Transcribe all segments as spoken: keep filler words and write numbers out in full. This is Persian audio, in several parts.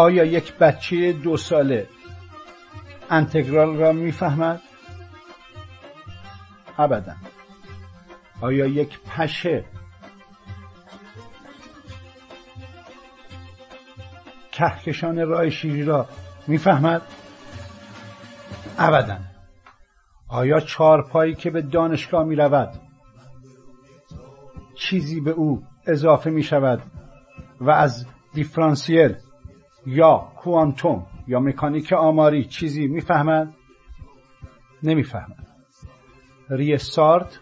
آیا یک بچه دو ساله انتگرال را میفهمد؟ ابدا. آیا یک پشه کهکشان راه شیری را میفهمد؟ ابدا. آیا چارپایی که به دانشگاه می رود چیزی به او اضافه می شود و از دیفرانسیل یا کوانتوم یا مکانیک آماری چیزی می فهمد؟ نمی فهمد. ریستارت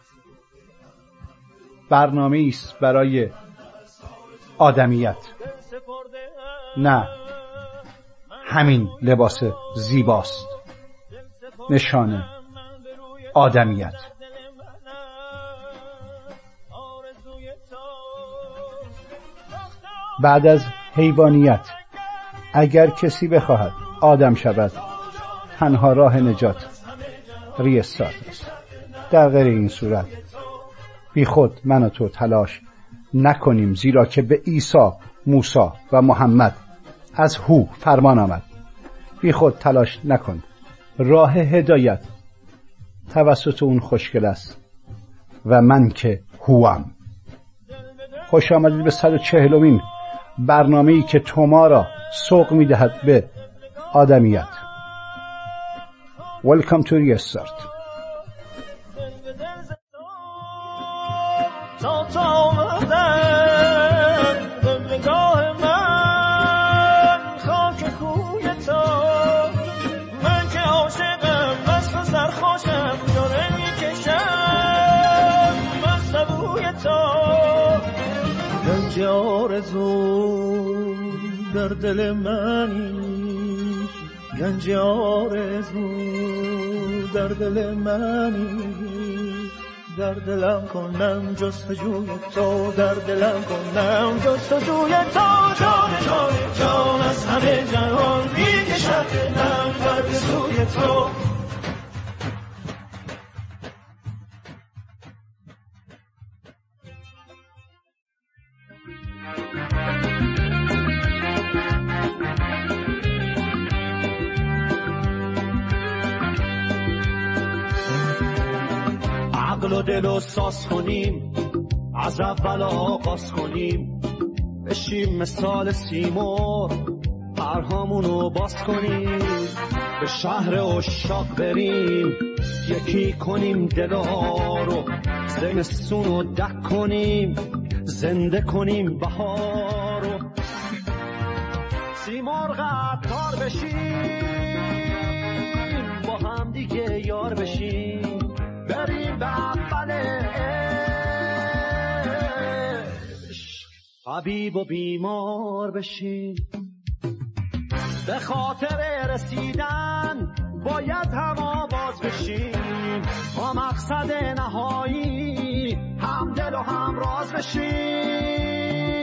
برنامه است برای آدمیت، نه همین لباس زیباست نشانه آدمیت. بعد از حیوانیت اگر کسی بخواهد آدم شود، تنها راه نجات ریستارت است. در غیر این صورت بی خود من و تو تلاش نکنیم، زیرا که به عیسی، موسی و محمد از هو فرمان آمد بی خود تلاش نکن. راه هدایت توسط اون خوشگل است و من که هوام. خوش آمدید به صد و چهلمین برنامه‌ای که توما را سوق می‌دهد به آدمیت. Welcome to Restart. گنج آرزو در دل منی، گنج آرزو در دل منی، در دلم کنم جستجوی تو، در دلم کنم جستجوی تو. جان جان جان از همه جهان میکشد دلم بر سوی تو. عقل و دل رو ساز کنیم، از اول آغاز کنیم، بشیم مثال سیمور، پرهامونو باز کنیم، به شهر عشاق بریم، یکی کنیم دلا رو، زمستونو دک کنیم، زنده کنیم بهارو، سیمرغ عطار بشیم، با هم دیگه یار بشیم، بریم به اول عشق، حبیب و بیمار بشیم. به خاطر رسیدن باید هم آواز بشیم، با مقصد نهایی هم دل و هم راز بشیم.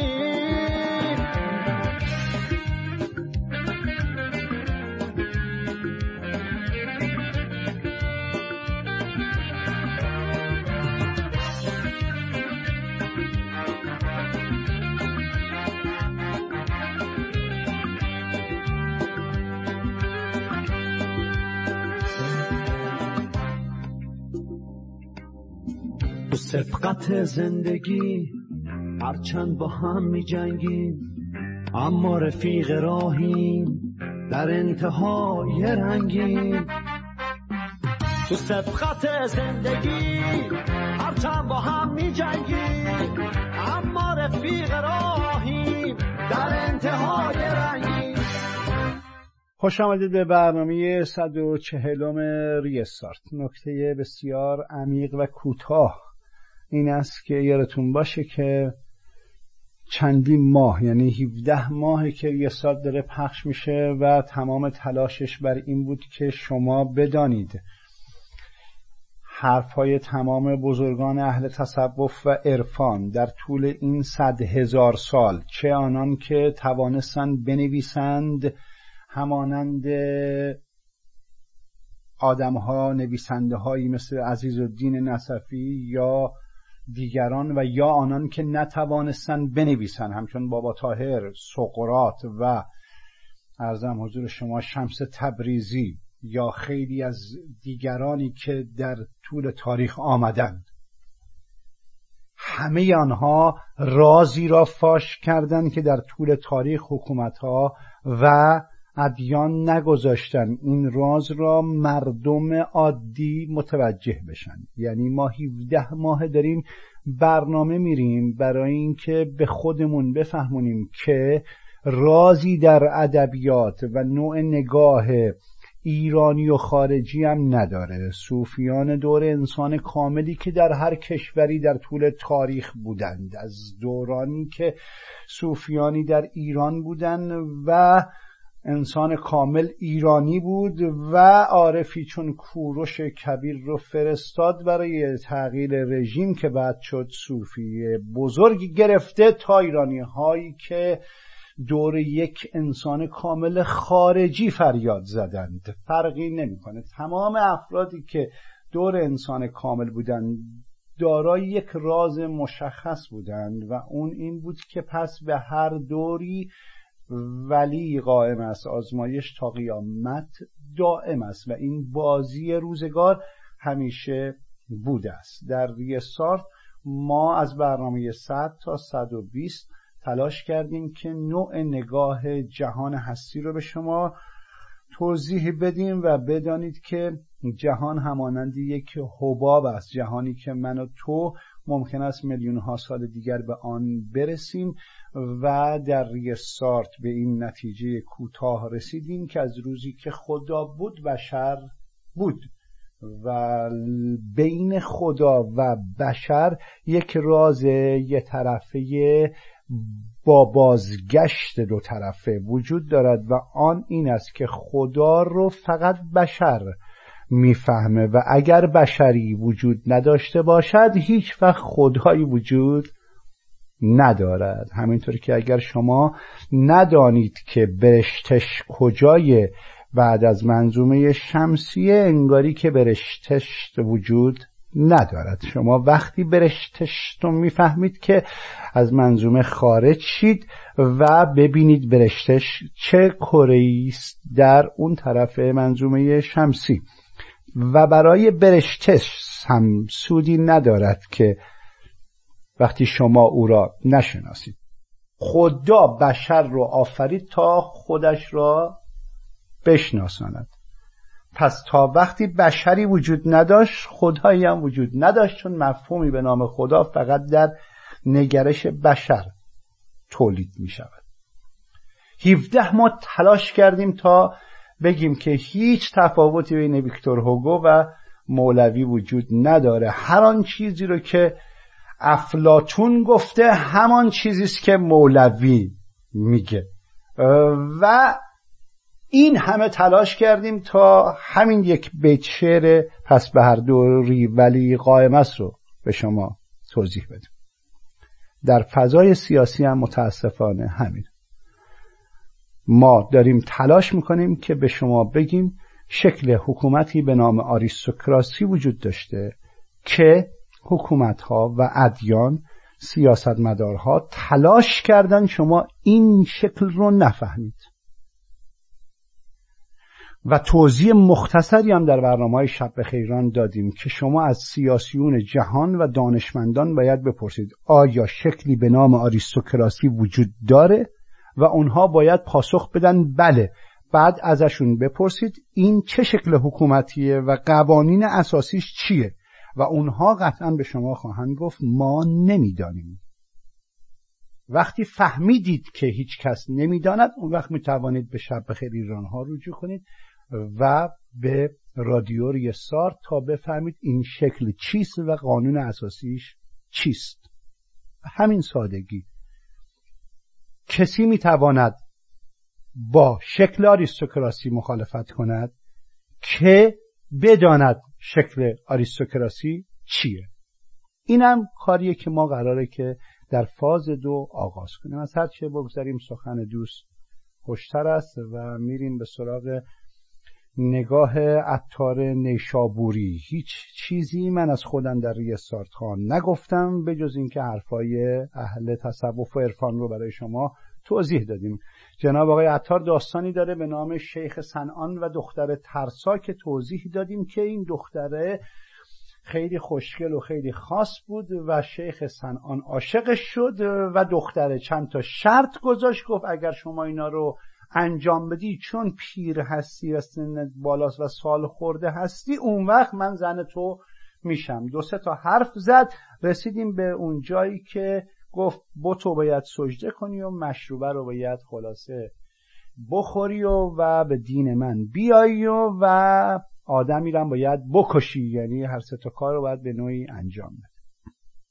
تو سبقت زندگی هرچند با هم می جنگیم، اما رفیق راهیم، در انتهای رنگیم. تو سبقت زندگی هرچند با هم می جنگیم، اما رفیق راهیم، در انتهای رنگیم. خوش آمدید به برنامه صد و چهلم ریستارت. نکته بسیار عمیق و کوتاه این است که یادتون باشه که چندین ماه، یعنی هفده ماهی که ریستارت داره پخش میشه و تمام تلاشش بر این بود که شما بدانید حرفهای تمام بزرگان اهل تصوف و عرفان در طول این صد هزار سال، چه آنان که توانستند بنویسند همانند آدمها، نویسنده هایی مثل عزیزالدین نصفی یا دیگران، و یا آنان که نتوانستند بنویسند همچون بابا طاهر، سقراط و عرضم حضور شما شمس تبریزی یا خیلی از دیگرانی که در طول تاریخ آمدند، همه آنها رازی را فاش کردند که در طول تاریخ حکومت‌ها و ادیان نگذاشتن این راز را مردم عادی متوجه بشن. یعنی ما هفده ماه داریم برنامه میریم برای اینکه به خودمون بفهمونیم که رازی در ادبیات و نوع نگاه ایرانی و خارجی هم نداره. صوفیان دور انسان کاملی که در هر کشوری در طول تاریخ بودند، از دورانی که صوفیانی در ایران بودند و انسان کامل ایرانی بود و عارفی چون کوروش کبیر رو فرستاد برای تغییر رژیم که بعد شد صوفی بزرگی گرفته، تا ایرانی هایی که دور یک انسان کامل خارجی فریاد زدند. فرقی نمیکنه. تمام افرادی که دور انسان کامل بودند دارای یک راز مشخص بودند و اون این بود که پس به هر دوری ولی قائم است، آزمایش تا قیامت دائم است و این بازی روزگار همیشه بوده است. در ریسارت ما از برنامه صد تا صد و بیست تلاش کردیم که نوع نگاه جهان هستی رو به شما توضیح بدیم و بدانید که جهان همانند یک حباب است، جهانی که من و تو ممکن است میلیون ها سال دیگر به آن برسیم و در ریسارت به این نتیجه کوتاه رسیدیم که از روزی که خدا بود بشر بود و بین خدا و بشر یک راز یک طرفه با بازگشت دو طرفه وجود دارد و آن این است که خدا رو فقط بشر میفهمه و اگر بشری وجود نداشته باشد هیچ وقت خدایی وجود ندارد. همینطوری که اگر شما ندانید که برشتش کجای بعد از منظومه شمسیه، انگاری که برشتش وجود ندارد. شما وقتی برشتش رو میفهمید که از منظومه خارج شید و ببینید برشتش چه کره‌ای است در اون طرف منظومه شمسی. و برای برشتش هم سودی ندارد که وقتی شما او را نشناسید. خدا بشر رو آفرید تا خودش را بشناساند. پس تا وقتی بشری وجود نداشت خدایی هم وجود نداشت، چون مفهومی به نام خدا فقط در نگرش بشر تولید می شود. هفده ما تلاش کردیم تا بگیم که هیچ تفاوتی بین ویکتور هوگو و مولوی وجود نداره. هر آن چیزی رو که افلاطون گفته همان چیزیست که مولوی میگه و این همه تلاش کردیم تا همین یک بیت شعر پس به هر دوری ولی قائم است رو به شما توضیح بدیم. در فضای سیاسی هم متاسفانه همین. ما داریم تلاش میکنیم که به شما بگیم شکل حکومتی به نام آریستوکراسی وجود داشته که حکومتها و ادیان، سیاستمدارها تلاش کردن شما این شکل رو نفهمید و توضیح مختصری هم در برنامه‌های شب بخیران دادیم که شما از سیاسیون جهان و دانشمندان باید بپرسید آیا شکلی به نام آریستوکراسی وجود داره و اونها باید پاسخ بدن بله. بعد ازشون بپرسید این چه شکل حکومتیه و قوانین اساسیش چیه و اونها قطعا به شما خواهند گفت ما نمیدانیم. وقتی فهمیدید که هیچ کس نمیداند اون وقت میتوانید به شب بخیر ایران ها رجوع کنید و به رادیو ریسارت تا بفهمید این شکل چیست و قانون اساسیش چیست. همین سادگی. کسی میتواند با شکل آریستوکراسی مخالفت کند که بداند شکل آریستوکراسی چیه. اینم کاریه که ما قراره که در فاز دو آغاز کنیم. از هر چه بگذاریم سخن دوست خوشتر است و میریم به سراغ نگاه عطار نیشابوری. هیچ چیزی من از خودم در ریسارت ها نگفتم به جز اینکه حرفای اهل تصوف و عرفان رو برای شما توضیح دادیم. جناب آقای عطار داستانی داره به نام شیخ صنعان و دختر ترسا که توضیح دادیم که این دختره خیلی خوشگل و خیلی خاص بود و شیخ صنعان عاشقش شد و دختره چند تا شرط گذاشت، گفت اگر شما اینا رو انجام بدی چون پیر هستی و سنت بالاست و سال خورده هستی اون وقت من زن تو میشم. دو سه تا حرف زد، رسیدیم به اون جایی که گفت بتو باید سجده کنی و مشروبه رو باید خلاصه بخوری و, و به دین من بیایی و, و آدمی رو باید بکشی، یعنی هر سه تا کار رو باید به نوعی انجام بده.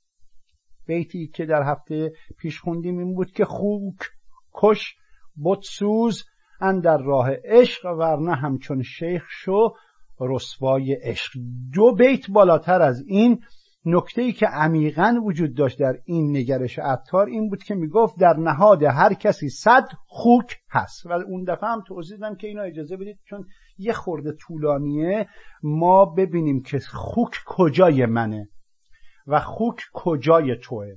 بیتی که در هفته پیش خوندیم این بود که خوک کش بت سوز اندر راه عشق ورنه همچون شیخ شو رسوای عشق. دو بیت بالاتر از این نکته‌ای که عمیقاً وجود داشت در این نگرش عطار این بود که میگفت در نهاد هر کسی صد خوک هست. و اون دفعه هم توضیح دادم که اینو اجازه بدید چون یه خورده طولانیه ما ببینیم که خوک کجای منه و خوک کجای توه.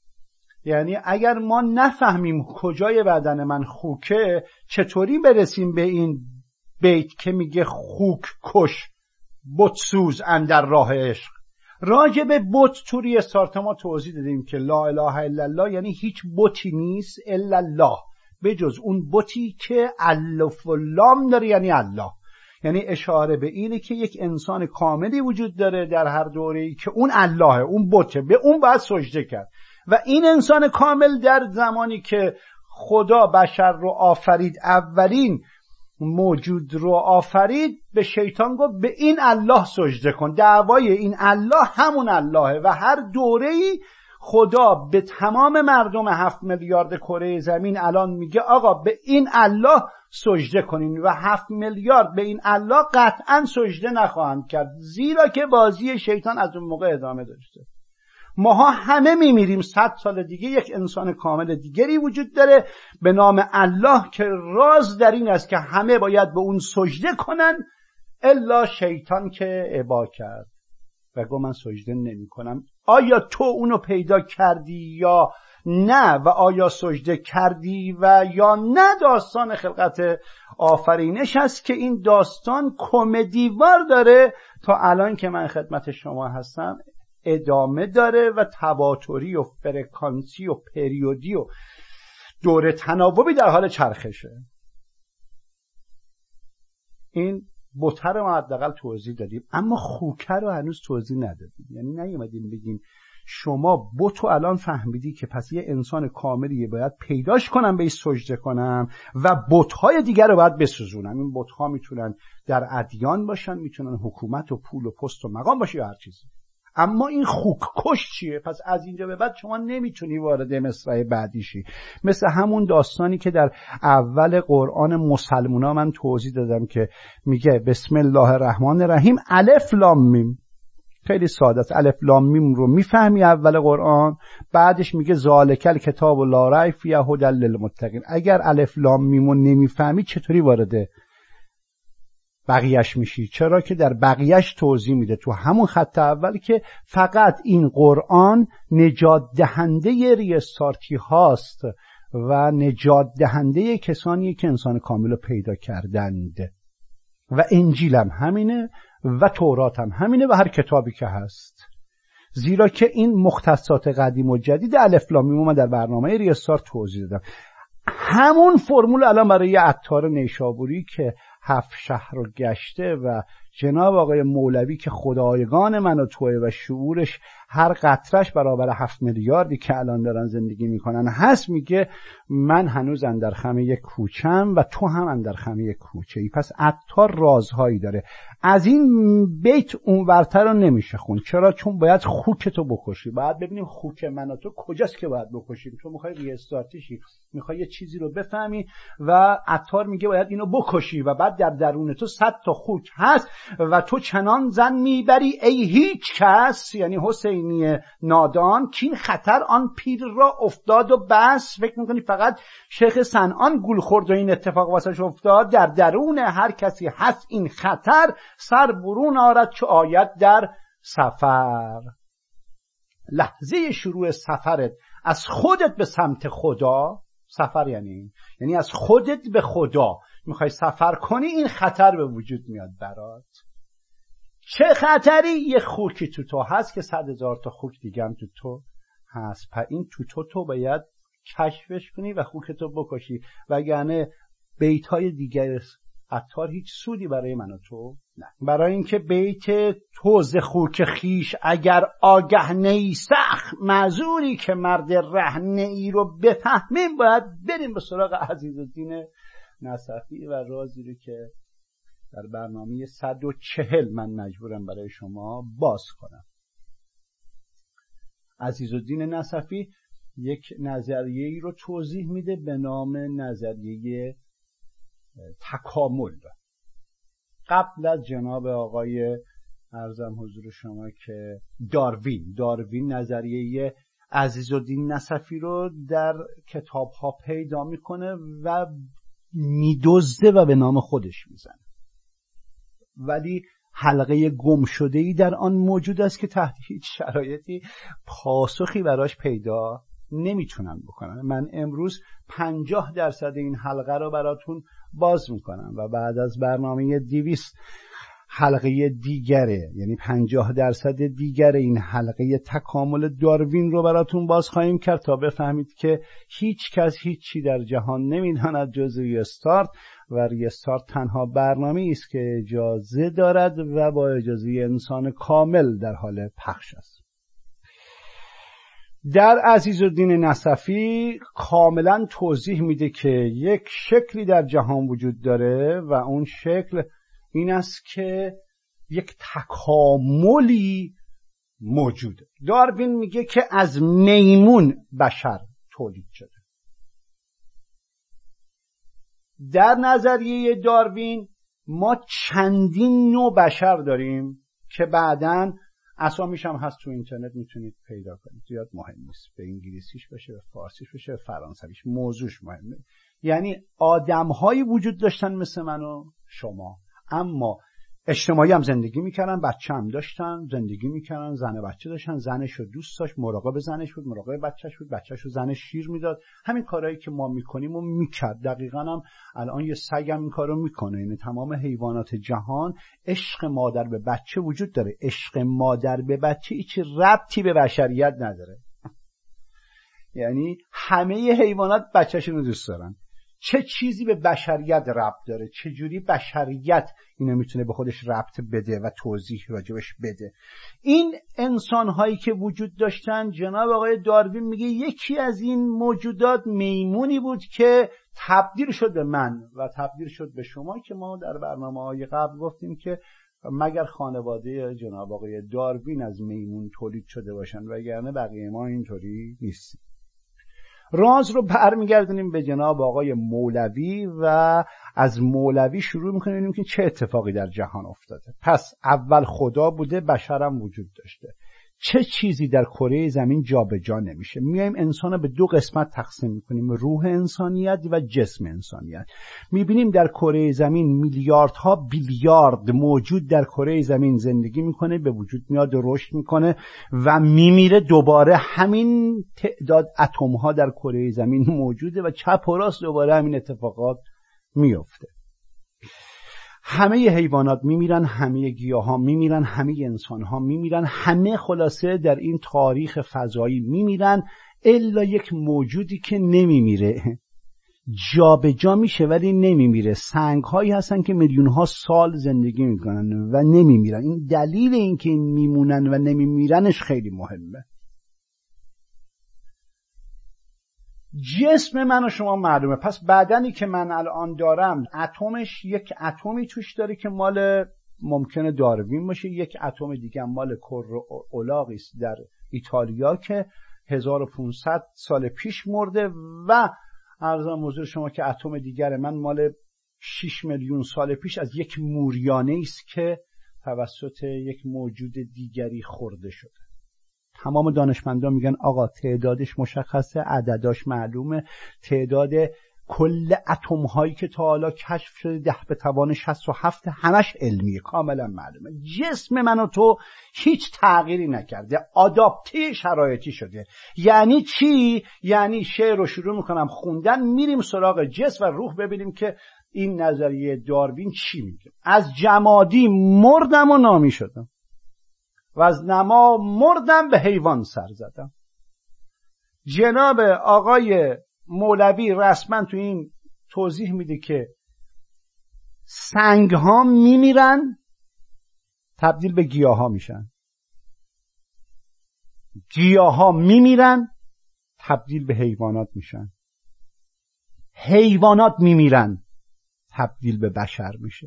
یعنی اگر ما نفهمیم کجای بدن من خوکه چطوری برسیم به این بیت که میگه خوک کش بت سوز اندر راه عشق. راجع به بت تو ریاست ما توضیح دادیم که لا اله الا الله یعنی هیچ بتی نیست الا الله، به جز اون بتی که الف و لام داره یعنی الله. یعنی اشاره به اینه که یک انسان کاملی وجود داره در هر دوره‌ای که اون اللهه، اون بته، به اون باید سجده کرد. و این انسان کامل در زمانی که خدا بشر رو آفرید، اولین موجود رو آفرید، به شیطان گفت به این الله سجده کن. دعوای این الله همون اللهه و هر دوره‌ای خدا به تمام مردم هفت میلیارد کره زمین الان میگه آقا به این الله سجده کنین و هفت میلیارد به این الله قطعا سجده نخواهند کرد، زیرا که بازی شیطان از اون موقع ادامه داشته. ماها همه میمیریم، صد سال دیگه یک انسان کامل دیگری وجود داره به نام الله که راز در این است که همه باید به اون سجده کنن الا شیطان که ابا کرد و گفت من سجده نمی کنم. آیا تو اونو پیدا کردی یا نه و آیا سجده کردی و یا نه؟ داستان خلقت آفرینش هست که این داستان کمدیوار داره تا الان که من خدمت شما هستم ادامه داره و تواتری و فرکانسی و پریودی و دوره تناوبی در حال چرخشه. این بتر رو حداقل توضیح دادیم، اما خوکه رو هنوز توضیح ندادیم. یعنی نیومدیم بگیم شما بتو الان فهمیدی که پس یه انسان کاملیه باید پیداش کنم بهش سجده کنم و بت‌های دیگر رو باید بسوزونم. این بت‌ها میتونن در ادیان باشن، میتونن حکومت و پول و پست و مقام باشه یا هر چیزی. اما این خوک کش چیه؟ پس از اینجا به بعد شما نمیتونی وارد مصرع بعدی شی. مثل همون داستانی که در اول قرآن مسلمونا من توضیح دادم که میگه بسم الله الرحمن الرحیم الف لام میم. خیلی ساده است. الف لام میم رو میفهمی اول قرآن، بعدش میگه ذالک الکتاب لا ریب فیه هدی للمتقین. اگر الف لام میم رو نمیفهمی چطوری وارد بقیهش میشی؟ چرا که در بقیهش توضیح میده تو همون خط اول که فقط این قرآن نجات دهنده ریستارتی هاست و نجات دهنده کسانی که انسان کامل رو پیدا کردند و انجیل هم همینه و تورات هم همینه و هر کتابی که هست، زیرا که این مختصات قدیم و جدید الف لام میم من در برنامه ریستارت توضیح دادم. همون فرمول الان برای عطار نیشابوری که هفت شهر رو گشته و جناب آقای مولوی که خدایگان من و توه و شعورش هر قطرش برابر هفت میلیاردی که الان دارن زندگی میکنن هست، میگه من هنوز اندر خم یک کوچم و تو هم اندر خم یک کوچه ای. پس عطار رازهایی داره. از این بیت اونورتر رو نمیشه خون. چرا؟ چون باید خوک تو بکشی. باید ببینیم خوک من و تو کجاست که باید بکشیم. تو میخوای ریستارتی شی، میخوای یه چیزی رو بفهمی و عطار میگه باید اینو بکشی و بعد در درون تو صد تا خوک هست و تو چنان زن میبری ای هیچ کس، یعنی حسینی نادان، که این خطر آن پیر را افتاد و بس. فکر میکنی فقط شیخ صنعان گول خورد و این اتفاق واسش افتاد؟ در درون هر کسی هست این خطر، سر برون آرد چو آید در سفر. لحظه شروع سفرت از خودت به سمت خدا، سفر یعنی این، یعنی از خودت به خدا میخوای سفر کنی، این خطر به وجود میاد برات. چه خطری؟ یه خوکی تو تو هست که صد هزار تا خوک دیگه هم تو تو هست. پس این تو تو تو باید کشفش کنی و خوکتو بکشی، وگرنه بیت‌های دیگر عطار هیچ سودی برای من و تو نه. برای اینکه بیت تو ز خوک خیش اگر آگه نی سخت، معذوری که مرد رهنه ای رو بفهمیم، باید بریم به سراغ عزیزالدین نصفی و رازی رو که در برنامه صد و چهل من مجبورم برای شما باز کنم. عزیزالدین نصفی یک نظریه‌ای رو توضیح میده به نام نظریه تکامل. قبل از جناب آقای عرضم حضور شما که داروین داروین نظریه عزیزالدین نصفی رو در کتاب‌ها پیدا میکنه و میدزده و به نام خودش میزنه، ولی حلقه گم شده‌ای در آن موجود است که تحت هیچ شرایطی پاسخی براش پیدا نمیتونن بکنن. من امروز پنجاه درصد این حلقه رو براتون باز میکنم و بعد از برنامه دویست حلقه دیگره، یعنی پنجاه درصد دیگر این حلقه تکامل داروین رو براتون باز خواهیم کرد تا بفهمید که هیچ کس هیچی در جهان نمیداند جز ریستارت، و ریستارت تنها برنامه است که اجازه دارد و با اجازه انسان کامل در حال پخش است. در عزیزالدین نصفی کاملا توضیح میده که یک شکلی در جهان وجود داره و اون شکل این است که یک تکاملی موجوده. داروین میگه که از میمون بشر تولید شده. در نظریه داروین ما چندین نوع بشر داریم که بعداً اسامیش هم هست تو اینترنت میتونید پیدا کنید، زیاد مهم نیست، به انگلیسیش باشه، به فارسیش باشه، به فرانسویش، موضوعش مهمه. یعنی آدم‌هایی وجود داشتن مثل من و شما، اما اجتماعی هم زندگی میکردن، بچه هم داشتن، زندگی میکردن، زن و بچه داشتن، زنش رو دوست داشت، مراقب زنش بود، مراقب بچهش بود، بچهش رو زنش شیر میداد. همین کارهایی که ما میکنیم و میکرد. دقیقاً هم الان یه سگ هم این کارو میکنه. یعنی تمام حیوانات جهان عشق مادر به بچه وجود داره. عشق مادر به بچه هیچ ربطی به بشریت نداره. یعنی همه حیوانات بچه‌شون رو دوست دارن. چه چیزی به بشریت ربط داره؟ چه جوری بشریت اینو میتونه به خودش ربط بده و توضیح راجبش بده؟ این انسان‌هایی که وجود داشتن، جناب آقای داروین میگه یکی از این موجودات میمونی بود که تبدیل شد به من و تبدیل شد به شما، که ما در برنامه‌های قبل گفتیم که مگر خانواده جناب آقای داروین از میمون تولید شده باشن، وگرنه بقیه ما اینطوری نیستیم. راز رو برمیگردونیم به جناب آقای مولوی و از مولوی شروع میکنیم ببینیم که چه اتفاقی در جهان افتاده. پس اول خدا بوده، بشرم وجود داشته. چه چیزی در کره زمین جابجا نمیشه؟ میایم انسان رو به دو قسمت تقسیم میکنیم، روح انسانیت و جسم انسانیت. میبینیم در کره زمین میلیاردها بیلیارد موجود در کره زمین زندگی میکنه، به وجود میاد، رشد میکنه و میمیره. دوباره همین تعداد اتم ها در کره زمین موجوده و چپ و راست دوباره همین اتفاقات میفته. همه حیوانات میمیرن، همه گیاها میمیرن، همه انسان ها میمیرن، همه خلاصه در این تاریخ فضایی میمیرن، الا یک موجودی که نمیمیره، جا به جا میشه ولی نمیمیره. سنگ هایی هستن که میلیون ها سال زندگی میکنن و نمیمیرن. این دلیل این که این میمونن و نمیمیرنش خیلی مهمه. جسم من و شما معلومه. پس بدنی که من الان دارم، اتمش یک اتمی توش داره که مال ممکنه داروین باشه، یک اتم دیگه مال کره اولاقی است در ایتالیا که هزار و پانصد سال پیش مرده، و عرضم حضور شما که اتم دیگر من مال شش میلیون سال پیش از یک موریانه است که توسط یک موجود دیگری خورده شده. تمام دانشمندان میگن آقا تعدادش مشخصه، عدداش معلومه، تعداد کل اتم هایی که تا حالا کشف شده ده به توان شصت و هفت همش علمیه، کاملا معلومه. جسم من و تو هیچ تغییری نکرده، آداپته شرایطی شده. یعنی چی؟ یعنی شعر رو شروع میکنم خوندن، میریم سراغ جسم و روح ببینیم که این نظریه داروین چی میگه. از جمادی مردم و نامی شدم و از نما مردم به حیوان سر زدم. جناب آقای مولوی رسما تو این توضیح میده که سنگ ها میمیرن تبدیل به گیاه ها میشن، گیاه ها میمیرن تبدیل به حیوانات میشن، حیوانات میمیرن تبدیل به بشر میشه.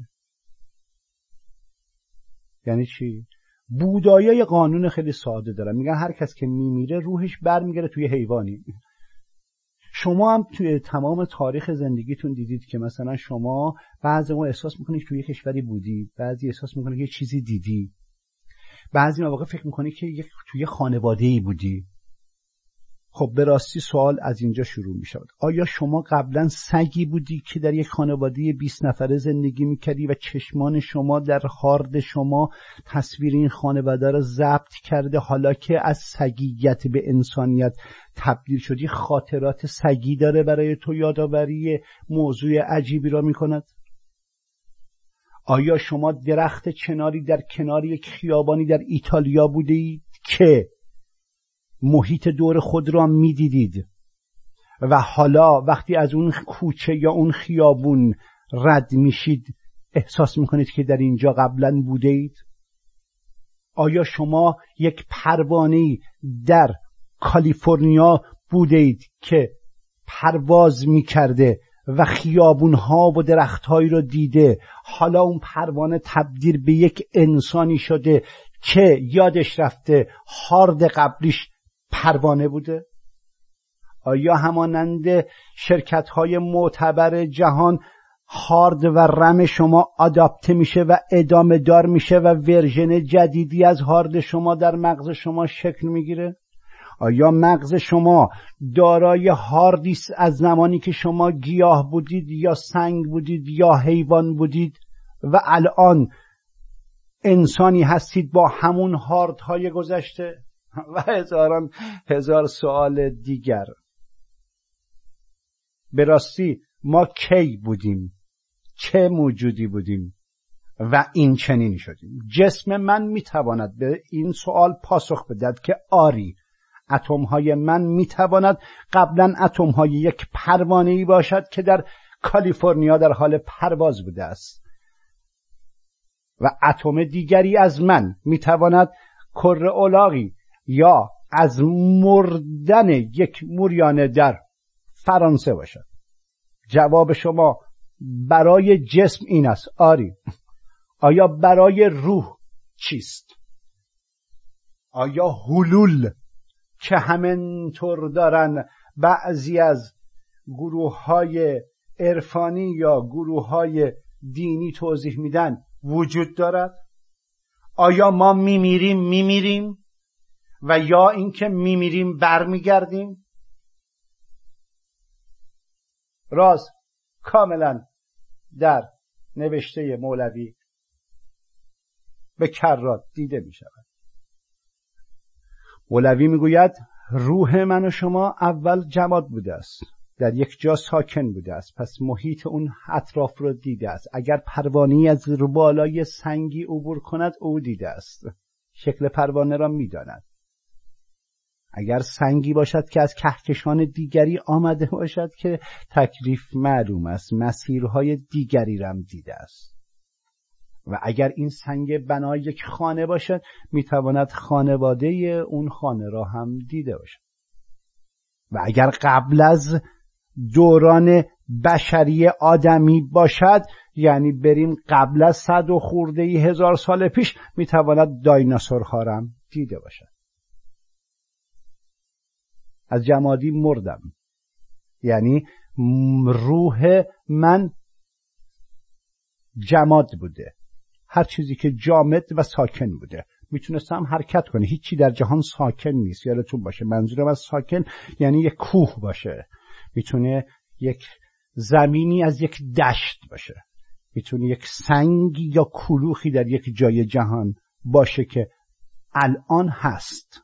یعنی چی؟ بودایی قانون خیلی ساده دارن، میگن هر کس که میمیره روحش برمیگره توی حیوانی. شما هم توی تمام تاریخ زندگیتون دیدید که مثلا شما بعضی موقع احساس میکنید توی کشوری بودی، بعضی احساس میکنید یه چیزی دیدی، بعضی مواقع فکر میکنید که یک توی خانواده‌ای بودی. خب به راستی سوال از اینجا شروع می شود. آیا شما قبلا سگی بودی که در یک خانواده بیست نفره زندگی میکردی و چشمان شما در خارد شما تصویر این خانواده را ضبط کرده، حالا که از سگیت به انسانیت تبدیل شدی خاطرات سگی داره برای تو یادآوری موضوع عجیبی را می کند؟ آیا شما درخت چناری در کنار یک خیابانی در ایتالیا بودید که محیط دور خود را می دیدید و حالا وقتی از اون کوچه یا اون خیابون رد میشید احساس میکنید که در اینجا قبلا بوده اید؟ آیا شما یک پروانه‌ای در کالیفرنیا بوده اید که پرواز میکرده و خیابونها و درختهایی را دیده، حالا اون پروانه تبدیل به یک انسانی شده که یادش رفته هارد قبلیش پروانه بوده؟ آیا همانند شرکت‌های معتبر جهان هارد و رم شما آداپته میشه و ادامه دار میشه و ورژن جدیدی از هارد شما در مغز شما شکل میگیره؟ آیا مغز شما دارای هاردی است از زمانی که شما گیاه بودید یا سنگ بودید یا حیوان بودید و الان انسانی هستید با همون هاردهای گذشته؟ و هزاران هزار سوال دیگر. به راستی ما کی بودیم؟ چه موجودی بودیم و این چنین شدیم؟ جسم من میتواند به این سوال پاسخ بدهد که آری، اتم‌های من میتواند قبلا اتم‌های یک پروانه‌ای باشد که در کالیفرنیا در حال پرواز بوده است و اتم دیگری از من میتواند کره الاغی یا از مردن یک موریانه در فرانسه باشد. جواب شما برای جسم این است آری. آیا برای روح چیست؟ آیا حلول که همینطور دارن بعضی از گروه‌های عرفانی یا گروه‌های دینی توضیح میدن وجود دارد؟ آیا ما میمیریم میمیریم و یا اینکه میمیریم برمیگردیم؟ راز کاملا در نوشته مولوی به کرات دیده می شود. مولوی می گوید روح من و شما اول جماد بوده است، در یک جا ساکن بوده است، پس محیط اون اطراف رو دیده است. اگر پروانه‌ای از بالای سنگی عبور کند او دیده است، شکل پروانه را می داند. اگر سنگی باشد که از کهکشان دیگری آمده باشد که تکلیف معلوم است، مسیرهای دیگری را هم دیده است. و اگر این سنگ بنای یک خانه باشد میتواند خانواده اون خانه را هم دیده باشد. و اگر قبل از دوران بشری آدمی باشد، یعنی بریم قبل از صد و خورده ای هزار سال پیش، میتواند دایناسورها را هم دیده باشد. از جمادی مردم، یعنی روح من جماد بوده. هر چیزی که جامد و ساکن بوده میتونستم حرکت کنه. هیچی در جهان ساکن نیست، یادتون باشه. منظورم از ساکن یعنی یک کوه باشه، میتونه یک زمینی از یک دشت باشه، میتونه یک سنگی یا کلوخی در یک جای جهان باشه که الان هست.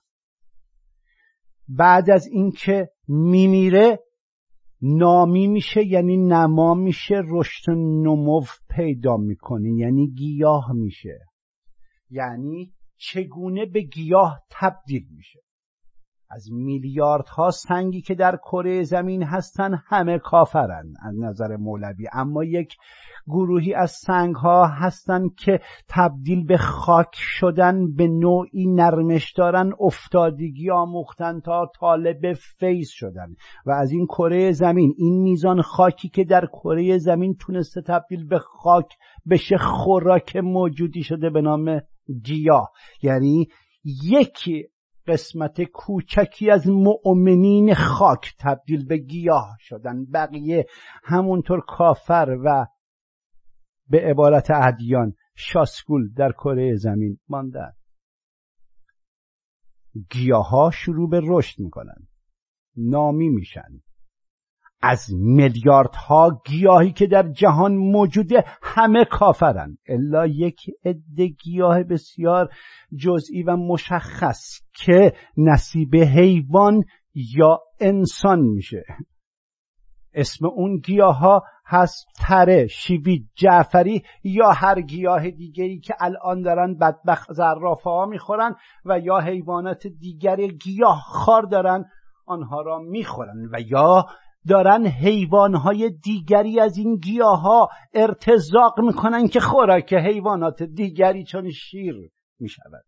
بعد از اینکه میمیره نامی میشه، یعنی نما میشه، رشد و نمو پیدا میکنه، یعنی گیاه میشه. یعنی چگونه به گیاه تبدیل میشه. از میلیاردها سنگی که در کره زمین هستن همه کافرن از نظر مولوی، اما یک گروهی از سنگ ها هستن که تبدیل به خاک شدن، به نوعی نرمش دارن، افتادگی آموختن تا طالب فیض شدن و از این کره زمین، این میزان خاکی که در کره زمین تونسته تبدیل به خاک بشه، خوراک موجودی شده به نام گیاه. یعنی یکی قسمت کوچکی از مؤمنین خاک تبدیل به گیاه شدن، بقیه همونطور کافر و به عبارت ادیان شاسکول در کره زمین ماندن. گیاه ها شروع به رشد میکنن، نامی میشن. از میلیاردها گیاهی که در جهان موجوده همه کافرن الا یک عده گیاه بسیار جزئی و مشخص که نصیب حیوان یا انسان میشه. اسم اون گیاه ها هست تره، شیوید، جعفری یا هر گیاه دیگری که الان دارن بدبخت زرافه ها میخورن و یا حیوانات دیگر گیاه خار دارن آنها را میخورن و یا دارن حیوانهای دیگری از این گیاه ها ارتزاق میکنن که خوراک حیوانات دیگری چون شیر میشود.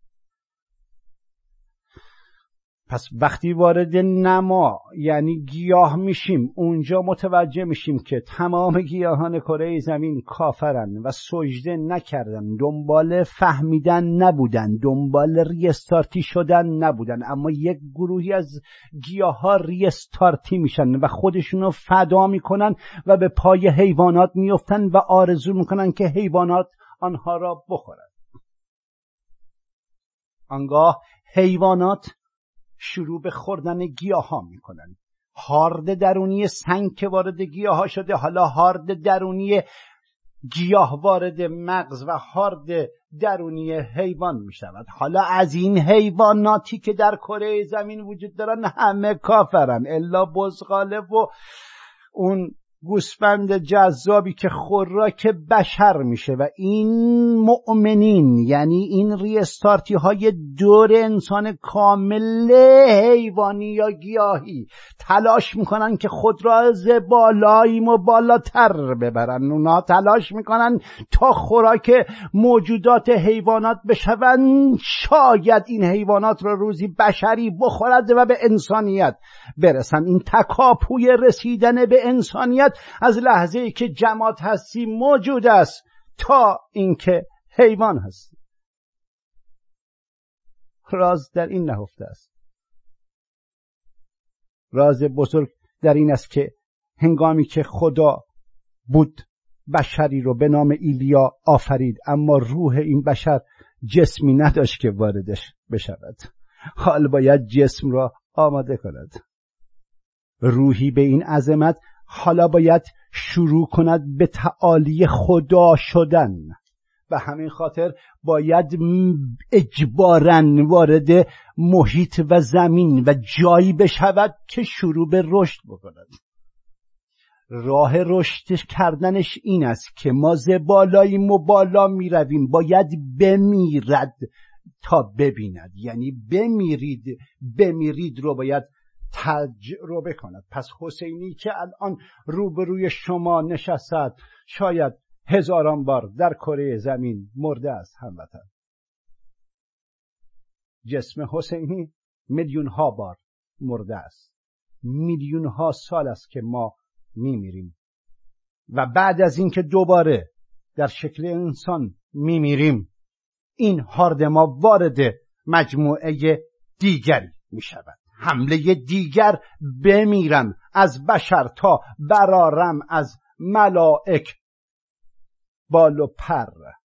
پس وقتی وارد نما یعنی گیاه میشیم، اونجا متوجه میشیم که تمام گیاهان کره زمین کافرن و سجده نکردن، دنبال فهمیدن نبودن، دنبال ریستارتی شدن نبودن، اما یک گروهی از گیاه ها ریستارتی میشن و خودشونو فدا میکنن و به پای حیوانات میفتن و آرزو میکنن که حیوانات آنها را بخورن. آنگاه حیوانات شروع به خوردن گیاه ها میکنن. هارد درونی سنگ که وارد گیاه ها شده، حالا هارد درونی گیاه وارد مغز و هارد درونی حیوان میشود. حالا از این حیواناتی که در کره زمین وجود دارن همه کافرن الا بزغاله و اون گوسفند جذابی که خوراک بشر میشه. و این مؤمنین یعنی این ریستارتی های دور انسان کامل حیوانی یا گیاهی تلاش میکنن که خود را از بالاییم و بالاتر ببرن. اونا تلاش میکنن تا خوراک موجودات حیوانات بشون، شاید این حیوانات را روزی بشری بخورد و به انسانیت برسن. این تکاپوی رسیدن به انسانیت از لحظه ای که جماد هستی موجود است تا اینکه حیوان هستی. راز در این نهفته است. راز بزرگ در این است که هنگامی که خدا بود بشری رو به نام ایلیا آفرید، اما روح این بشر جسمی نداشت که واردش بشود. حال باید جسم را آماده کند. روحی به این عظمت حالا باید شروع کند به تعالی خدا شدن و همین خاطر باید اجباراً وارد محیط و زمین و جایی بشود که شروع به رشد بکند. راه رشد کردنش این است که ما ز بالاییم و بالا می رویم، باید بمیرد تا ببیند. یعنی بمیرید بمیرید رو باید تجربه کند. پس حسینی که الان روبروی شما نشسته شاید هزاران بار در کره زمین مرده است هموطن. جسم حسینی میلیون ها بار مرده است. میلیون ها سال است که ما میمیریم و بعد از اینکه دوباره در شکل انسان میمیریم، این هارد ما وارد مجموعه دیگری میشود. حمله دیگر، بمیرم از بشر تا برارم از ملائک بال و پر.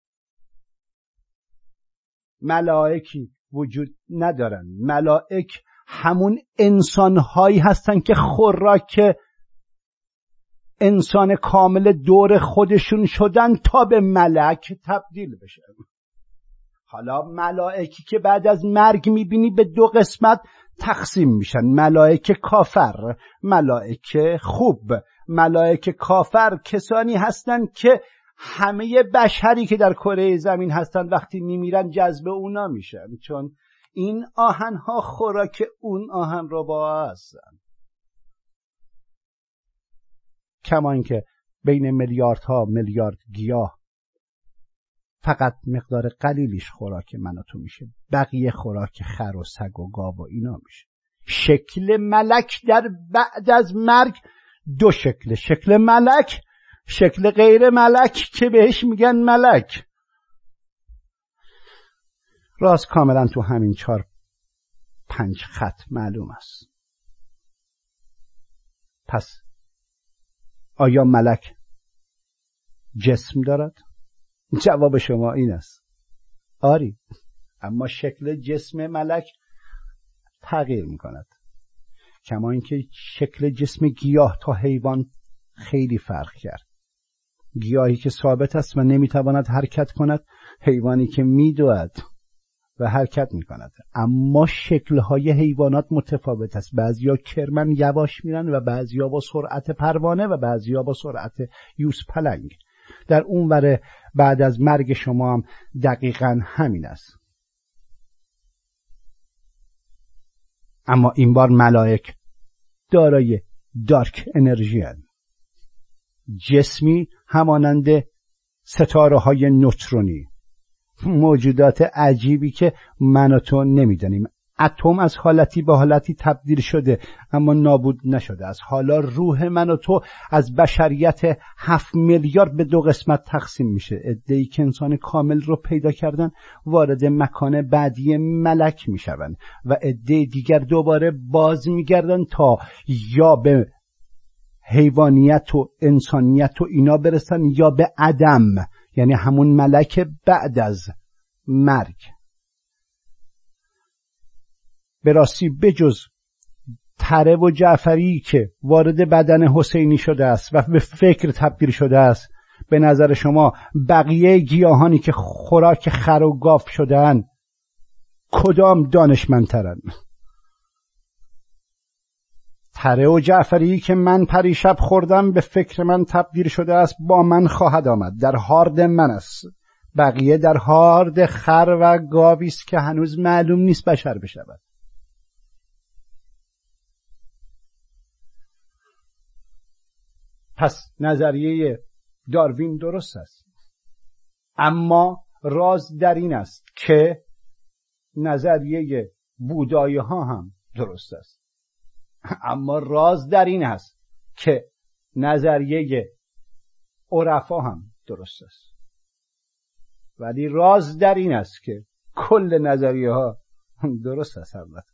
ملائکی وجود ندارن. ملائک همون انسانهایی هستن که خوراک انسان کامل دور خودشون شدن تا به ملک تبدیل بشن. حالا ملائکی که بعد از مرگ میبینی به دو قسمت تقسیم میشن، ملائکه کافر، ملائکه خوب. ملائکه کافر کسانی هستن که همه بشری که در کره زمین هستن وقتی میمیرن جذب اونا میشن، چون این آهنها خوراک اون آهن ربا هستن. کما اینکه بین میلیاردها میلیارد گیاه فقط مقدار قلیلیش خوراک من و تو میشه، بقیه خوراک خر و سگ و گاو و اینا میشه. شکل ملک در بعد از مرگ دو شکل، شکل ملک، شکل غیر ملک که بهش میگن ملک. راست کاملا تو همین چهار پنج خط معلوم است. پس آیا ملک جسم دارد؟ جواب شما این است آری، اما شکل جسم ملک تغییر میکند. کما اینکه شکل جسم گیاه تا حیوان خیلی فرق کرد. گیاهی که ثابت است و نمیتواند حرکت کند، حیوانی که میدود و حرکت میکند. اما شکلهای حیوانات متفاوت است. بعضیا کرمن یواش میرن و بعضیا با سرعت پروانه و بعضیا با سرعت یوز پلنگ. در اون وره بعد از مرگ شما هم دقیقاً همین است. اما این بار ملائک دارای دارک انرژی هستند، جسمی همانند ستاره های نوترونی، موجودات عجیبی که من و تو نمیدانیم. اتم از حالتی به حالتی تبدیل شده اما نابود نشده است. حالا روح من و تو از بشریت هفت میلیارد به دو قسمت تقسیم میشه. عده‌ای که انسان کامل رو پیدا کردن وارد مکان بعدی ملک میشوند و عده دیگر دوباره باز میگردن تا یا به حیوانیت و انسانیت و اینا برسن یا به عدم، یعنی همون ملک بعد از مرگ. به راستی بجز تره و جعفری که وارد بدن حسینی شده است و به فکر تبدیل شده است، به نظر شما بقیه گیاهانی که خوراک خر و گاو شدن کدام دانشمندترن؟ تره و جعفری که من پریشب خوردم به فکر من تبدیل شده است، با من خواهد آمد، در هارد من است. بقیه در هارد خر و گاوی است که هنوز معلوم نیست بشر بشود. پس نظریه داروین درست است، اما راز در این است که نظریه بودایی ها هم درست است. اما راز در این است که نظریه عرفا هم درست است. ولی راز در این است که کل نظریه ها درست است. البته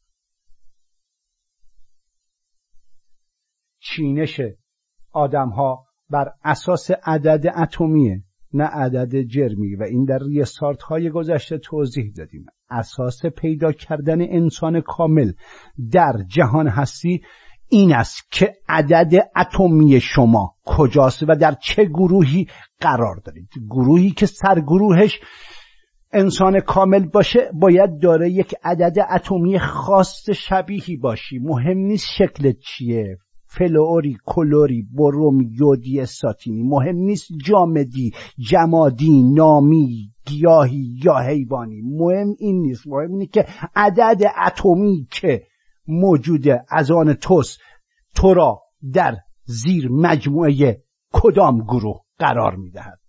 چینش آدم ها بر اساس عدد اتمیه نه عدد جرمی و این در ریستارت های گذشته توضیح دادیم. اساس پیدا کردن انسان کامل در جهان هستی این است که عدد اتمی شما کجاست و در چه گروهی قرار دارید. گروهی که سرگروهش انسان کامل باشه باید داره یک عدد اتمی خاص شبیهی باشی. مهم نیست شکلت چیه، فلوری، کلوری، بروم، یودی، ساتینی. مهم نیست جامدی، جمادی، نامی، گیاهی یا حیوانی. مهم این نیست. مهم اینه که عدد اتمی که موجوده از آن توست تو را در زیر مجموعه کدام گروه قرار میدهد.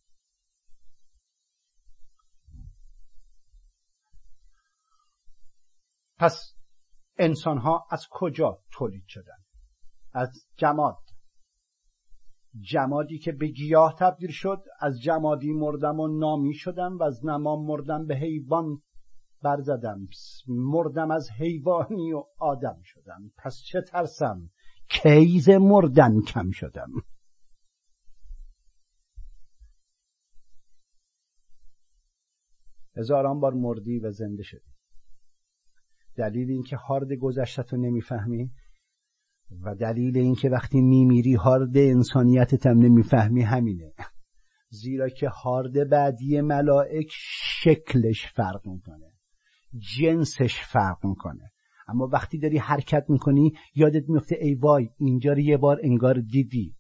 پس انسان ها از کجا تولید شدن؟ از جماد. جمادی که به گیاه تبدیل شد، از جمادی مردم و نامی شدم و از نما مردم به حیوان برزدم، مردم از حیوانی و آدم شدم. پس چه ترسم کیز مردن کم شدم. هزاران بار مردی و زنده شدی. دلیل این که هارد گذشته تو نمیفهمی و دلیل این که وقتی میمیری هارد انسانیتت هم نمیفهمی همینه، زیرا که هارد بعدی ملائک شکلش فرق میکنه، جنسش فرق میکنه، اما وقتی داری حرکت میکنی یادت میفته ای وای اینجا رو یه بار انگار دیدی.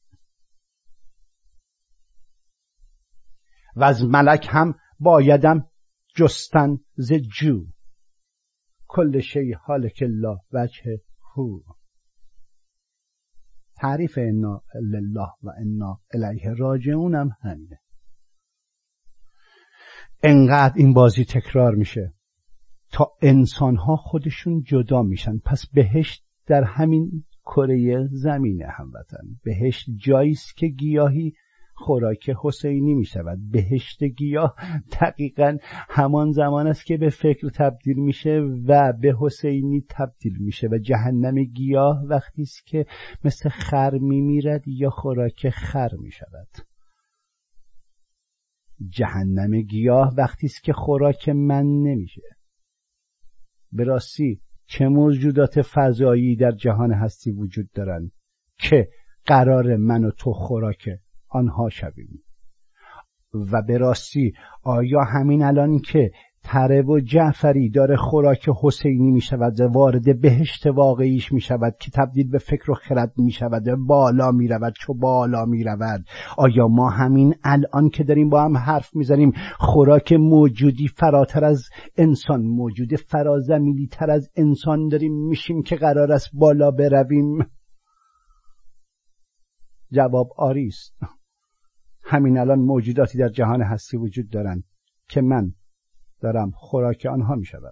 و از ملک هم بایدم جستن ز جو، کل شی حالک الله وجه هو. تعریف انا لله و انا الیه راجعون هم همینه. انقدر این بازی تکرار میشه تا انسانها خودشون جدا میشن. پس بهشت در همین کره زمینه هموطن. بهشت جاییست که گیاهی خوراک حسینی میشود. بهشت گیاه دقیقا همان زمان است که به فکر تبدیل میشه و به حسینی تبدیل میشه، و جهنم گیاه وقتی است که مثل خر میمیرد یا خوراک خر میشود. جهنم گیاه وقتی است که خوراک من نمیشه. به راستی چه موجودات فضایی در جهان هستی وجود دارند که قرار من و تو خوراک آنها شویم؟ و به راستی آیا همین الان که طرب و جعفری داره خوراک حسینی می شود، وارد بهشت واقعیش می شود که تبدیل به فکر و خرد می شود، بالا می رود چو بالا می رود، آیا ما همین الان که داریم با هم حرف می زنیم خوراک موجودی فراتر از انسان، موجود فرازمینی تر از انسان داریم میشیم که قرار است بالا برویم؟ جواب آری است. همین الان موجوداتی در جهان هستی وجود دارند که من دارم خوراک آنها می شود.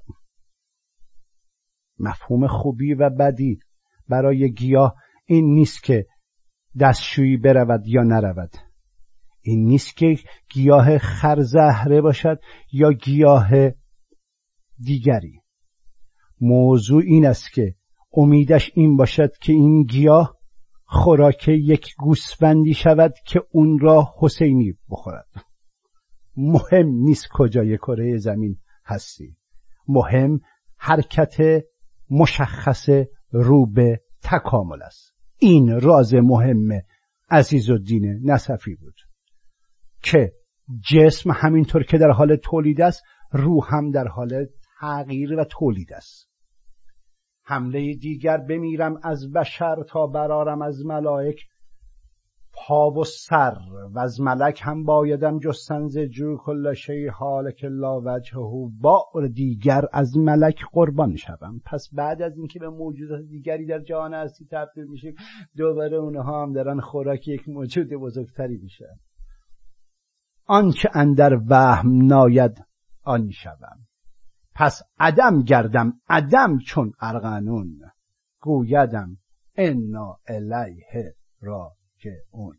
مفهوم خوبی و بدی برای گیاه این نیست که دستشویی برود یا نرود. این نیست که گیاه خرزهره باشد یا گیاه دیگری. موضوع این است که امیدش این باشد که این گیاه خوراک یک گوسفندی شود که اون را حسینی بخورد. مهم نیست کجای کره زمین هستی، مهم حرکت مشخص رو به تکامل است. این راز مهم عزیزالدین نصفی بود که جسم همینطور که در حال تولید است، روح هم در حال تغییر و تولید است. حمله دیگر بمیرم از بشر تا برارم از ملائک پا و سر، و از ملک هم بایدم جستن ز جو کل شی حالک الله وجهه. بار دیگر از ملک قربان شوم. پس بعد از اینکه به موجودات دیگری در جهان هستی تبدیل میشیم، دوباره اونها هم دارن خوراک یک موجود بزرگتری میشن. آنچه اندر وهم ناید آن شوم، پس عدم گردم عدم چون ارغنون، گویدم انا الیه راجعون.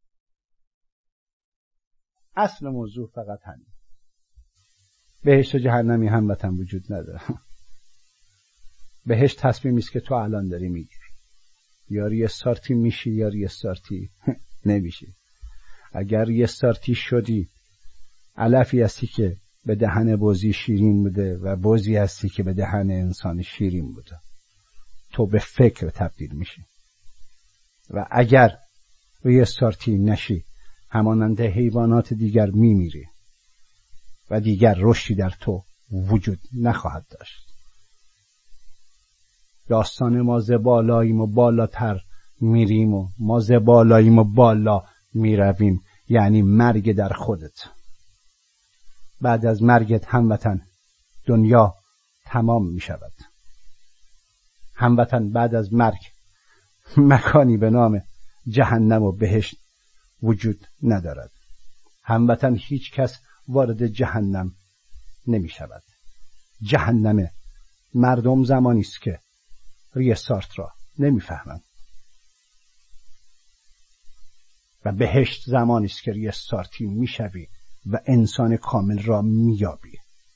اصل موضوع فقط همین. بهشت و جهنمی هموطن وجود نداره. بهشت تصمیمی است که تو الان داری میگیری. یا ریستارتی میشی یا ریستارتی نمیشی. اگر ریستارتی شدی، علفی هستی که به دهن بزی شیرین بوده و بزی هستی که به دهن انسان شیرین بوده. تو به فکر تبدیل میشی. و اگر ریستارتی نشی، همانند حیوانات دیگر میمیری و دیگر رشدی در تو وجود نخواهد داشت. داستان ما ز بالاییم و بالاتر میریم و ما ز بالاییم و بالا میرویم، یعنی مرگ در خودت. بعد از مرگت هموطن دنیا تمام می شود. هموطن بعد از مرگ مکانی به نام جهنم و بهشت وجود ندارد. هموطن هیچ کس وارد جهنم نمی شود. جهنم مردم زمانی است که ریستارت را نمی فهمند و بهشت زمانی است که ریستارتی می شوی و انسان کامل را میابی.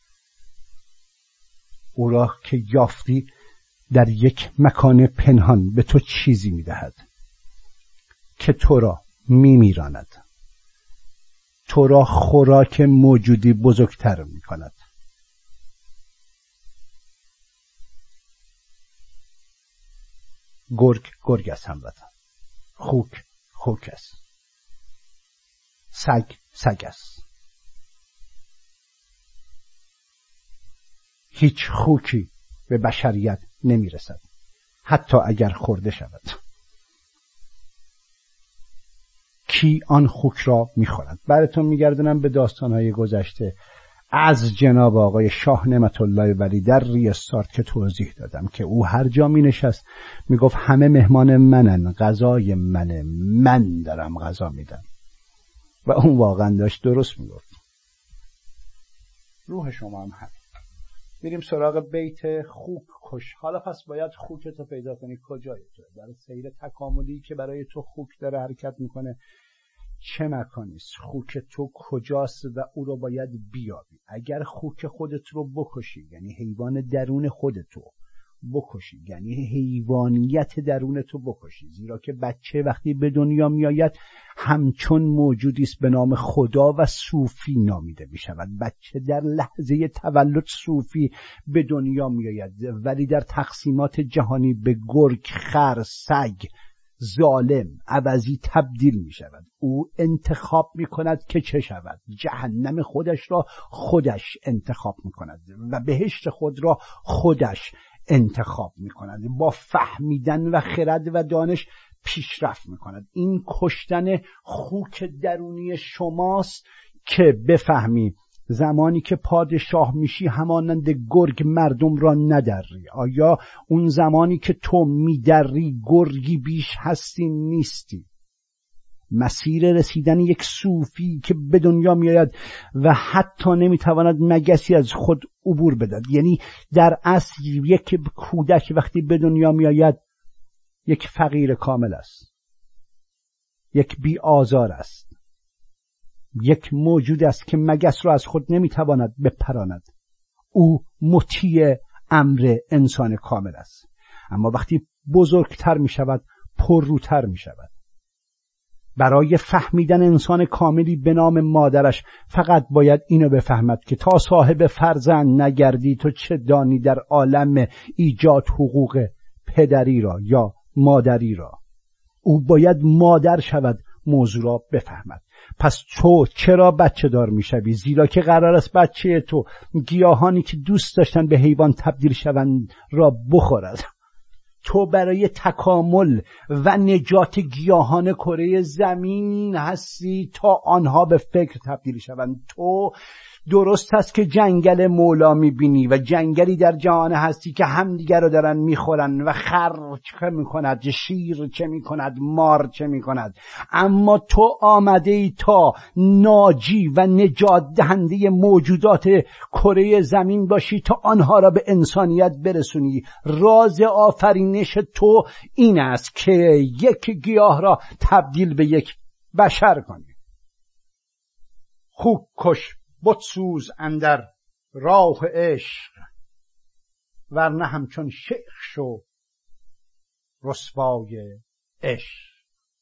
او را که یافتی در یک مکان پنهان به تو چیزی میدهد که تو را میمیراند، تو را خوراک موجودی بزرگتر میکند. گرگ گرگ است هموطن، خوک خوک است، سگ سگ است. هیچ خوکی به بشریت نمی رسد حتی اگر خورده شود. کی آن خوک را می خورد؟ براتون می گردونم به داستانهای گذشته از جناب آقای شاه نعمت الله ولی در ریاست که توضیح دادم که او هر جا می نشست می گفت همه مهمان منن، غذای منه، من دارم غذا میدم. و اون واقعا داشت درست می گفت. روح شما هم همین. میریم سراغ بیت خوک کش. حالا پس باید خوکتو پیدا کنی کجای تو. در سیر تکاملی که برای تو خوک داره حرکت میکنه چه مکانیست؟ خوک تو کجاست و او رو باید بیابی. اگر خوک خودت رو بکشی یعنی حیوان درون خودتو بکشی، یعنی حیوانیت درون تو بکشی. زیرا که بچه وقتی به دنیا میآید همچون موجودی است به نام خدا و صوفی نامیده می شود. بچه در لحظه تولد صوفی به دنیا میآید، ولی در تقسیمات جهانی به گرگ، خر، سگ، ظالم، عوضی تبدیل می شود. او انتخاب می کند که چه شود. جهنم خودش را خودش انتخاب می کند و بهشت خود را خودش انتخاب می کند. با فهمیدن و خرد و دانش پیشرفت می کند. این کشتن خوک درونی شماست که بفهمی زمانی که پادشاه میشی همانند گرگ مردم را ندری. آیا اون زمانی که تو میدری گرگی بیش هستی نیستی؟ مسیر رسیدن یک صوفی که به دنیا میآید و حتی نمیتواند مگسی از خود عبور بدهد. یعنی در اصل یک کودک وقتی به دنیا میآید یک فقیر کامل است، یک بی آزار است، یک موجود است که مگس را از خود نمیتواند بپراند. او مطیع امر انسان کامل است. اما وقتی بزرگتر می شود پرروتر می شود. برای فهمیدن انسان کاملی به نام مادرش فقط باید اینو بفهمد که تا صاحب فرزند نگردی تو چه دانی در عالم ایجاد حقوق پدری را یا مادری را. او باید مادر شود موضوع را بفهمد. پس تو چرا بچه دار می شوی؟ زیرا که قرار است بچه تو گیاهانی که دوست داشتن به حیوان تبدیل شوند را بخورد. تو برای تکامل و نجات گیاهان کره زمین هستی تا آنها به فکر تبدیل شوند. تو درست است که جنگل مولا میبینی و جنگلی در جهان هستی که همدیگر رو دارن میخورن و خر چه میکند، شیر چه میکند، مار چه میکند. اما تو آمده ای تا ناجی و نجات دهنده موجودات کره زمین باشی تا آنها را به انسانیت برسونی. راز آفرینش تو این است که یک گیاه را تبدیل به یک بشر کنی. خوک کش بتسوز اندر راه عشق، ورنه همچون شیخ شو رسوای عشق.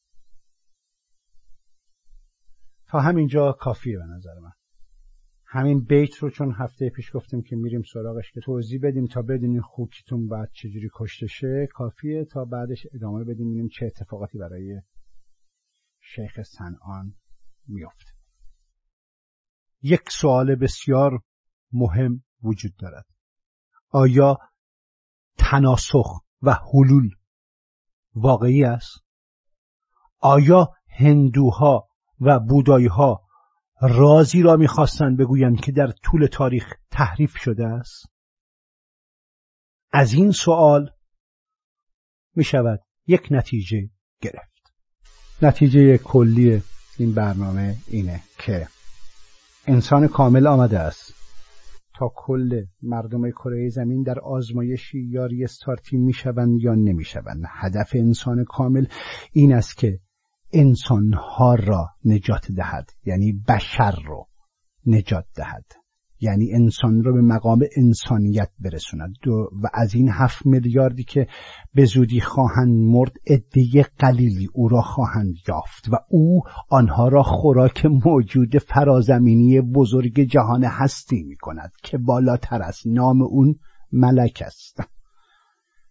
تا همینجا کافیه به نظر من. همین بیت رو چون هفته پیش گفتیم که میریم سراغش که توضیح بدیم تا بدونین خوکتون بعد چجوری کشته شه کافیه، تا بعدش ادامه بدیم ببینیم چه اتفاقاتی برای شیخ صنعان میفته. یک سوال بسیار مهم وجود دارد. آیا تناسخ و حلول واقعی است؟ آیا هندوها و بودایی‌ها رازی را می‌خواستند بگویند که در طول تاریخ تحریف شده است؟ از این سوال می‌شود یک نتیجه گرفت. نتیجه کلی این برنامه اینه که انسان کامل آمده است تا کل مردم کره زمین در آزمایشی یا ریستارتی میشوند یا نمیشوند. هدف انسان کامل این است که انسانها را نجات دهد، یعنی بشر رو نجات دهد، یعنی انسان رو به مقام انسانیت برسوند. و از این هفت میلیاردی که به زودی خواهند مرد عده قلیلی او را خواهند یافت و او آنها را خوراک موجود فرازمینی بزرگ جهان هستی می کند که بالاتر است. نام اون ملک است.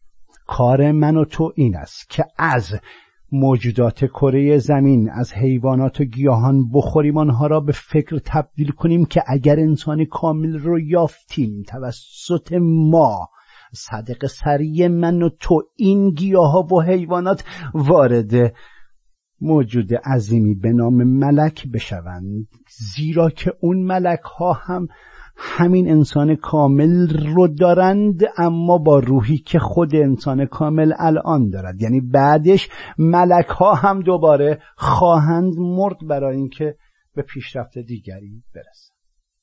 کار من و تو این است که از موجودات کره زمین، از حیوانات و گیاهان بخوریم، آنها را به فکر تبدیل کنیم که اگر انسان کامل رو یافتیم توسط ما، صدق سری من و تو، این گیاه ها و حیوانات وارد موجود عظیمی به نام ملک بشوند، زیرا که اون ملک ها هم همین انسان کامل رو دارند، اما با روحی که خود انسان کامل الان دارد. یعنی بعدش ملک ها هم دوباره خواهند مرد برای اینکه به پیشرفت دیگری برسند.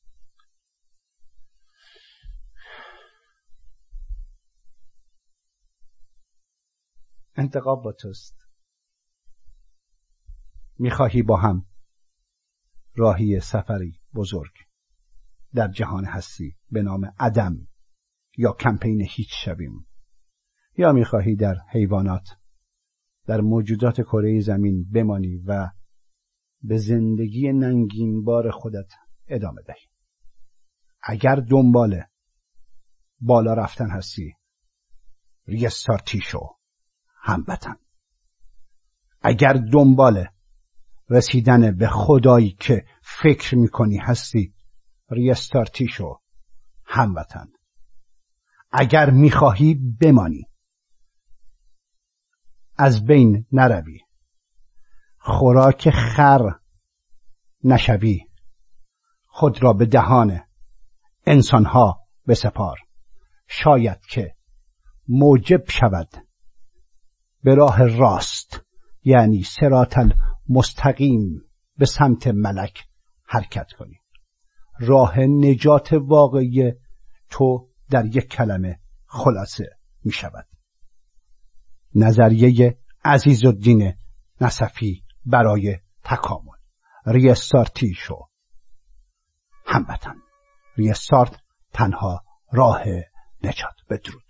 انتخاب با توست. میخواهی با هم راهی سفری بزرگ در جهان هستی به نام عدم یا کمپین هیچ شویم، یا میخواهی در حیوانات، در موجودات کره زمین بمانی و به زندگی ننگین بار خودت ادامه دهی؟ اگر دنبال بالا رفتن هستی، ریستارتی شو هموطن. اگر دنبال رسیدن به خدایی که فکر میکنی هستی، ریستارتی شو هموطن. اگر میخواهی بمانی، از بین نروی، خوراک خر نشوی، خود را به دهان انسانها بسپار، شاید که موجب شود به راه راست، یعنی صراط المستقیم، به سمت ملک حرکت کنی. راه نجات واقعی تو در یک کلمه خلاصه می شود. نظریه عزیزالدین نصفی برای تکامل. ریستارتی شو هموطن. ریستارت تنها راه نجات. بدرود.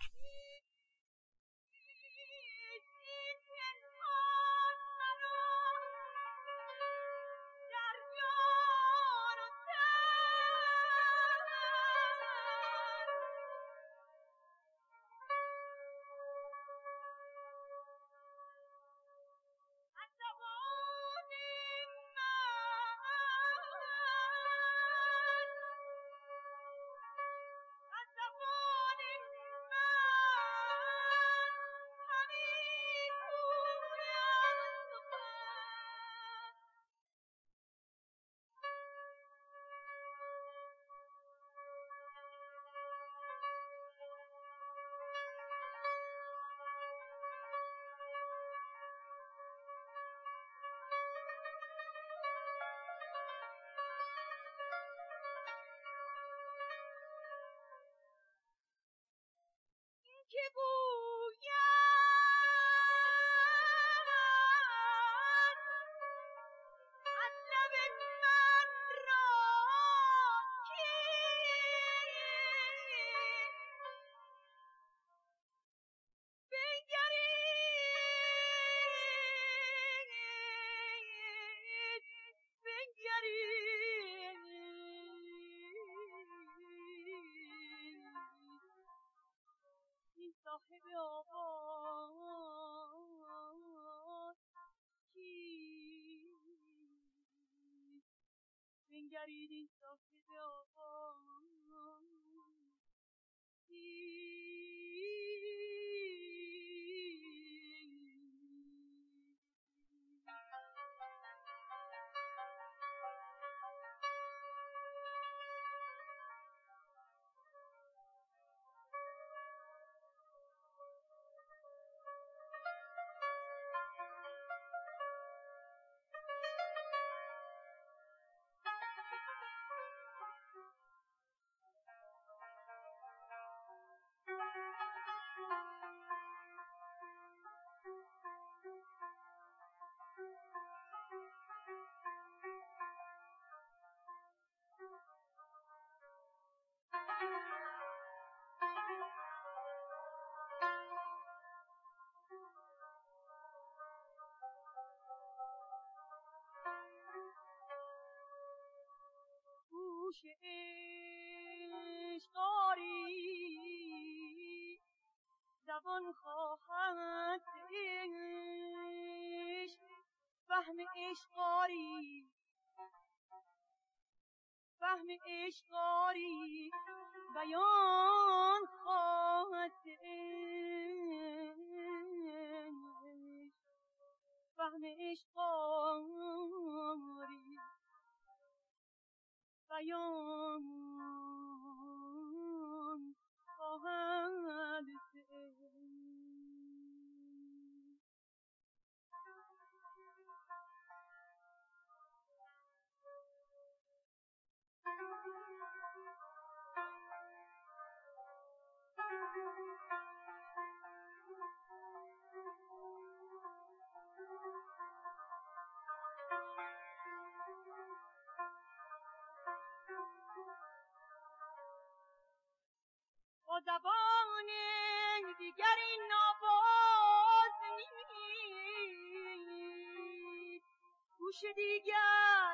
که گوید از لب من را که بنگرید بنگرید این صاحب آواز کیست؟ بنگرید این صاحب آواز آن خواهد عشق فهم عشقاری فهم عشقاری بیان خواهد عشق فهم عشقاری بیان خواهد با زبان دیگری نواز نیست گوش دیگر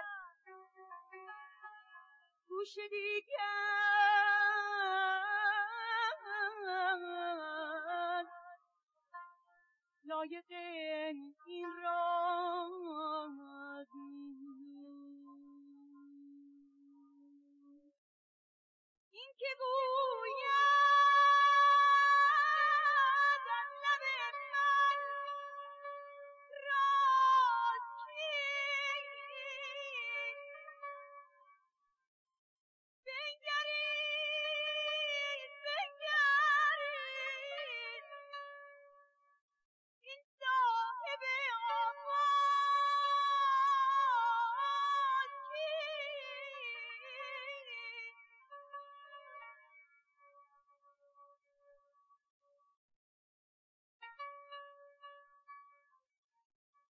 گوش دیگر لایق این راز نیست این که بود